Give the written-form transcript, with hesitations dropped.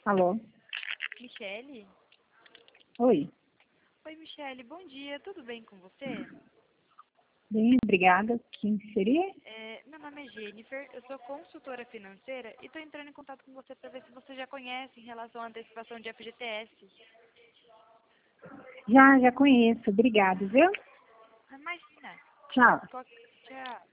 Alô? Michele? Oi. Oi, Michele, bom dia, tudo bem com você? Bem, obrigada. Quem seria? Meu nome é Jennifer, eu sou consultora financeira e estou entrando em contato com você para ver se você já conhece em relação à antecipação de FGTS. Já conheço. Obrigada, viu? Imagina. Tchau. Tchau.